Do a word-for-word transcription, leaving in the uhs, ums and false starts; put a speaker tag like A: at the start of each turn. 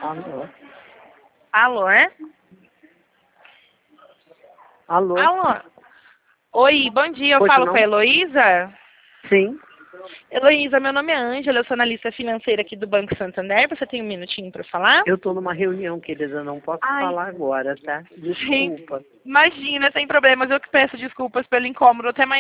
A: Alô?
B: Alô, é?
A: Alô?
B: Alô? Oi, bom dia, eu
A: Pois
B: falo
A: não?
B: com a Heloísa.
A: Sim,
B: Heloísa, meu nome é Ângela, eu sou analista financeira aqui do Banco Santander. Você tem um minutinho para falar?
A: eu estou numa reunião, querida, eu não posso
B: Ai,
A: falar agora, tá?
B: sim.
A: Desculpa.
B: Imagina, sem problemas, eu que peço desculpas pelo incômodo. Até mais.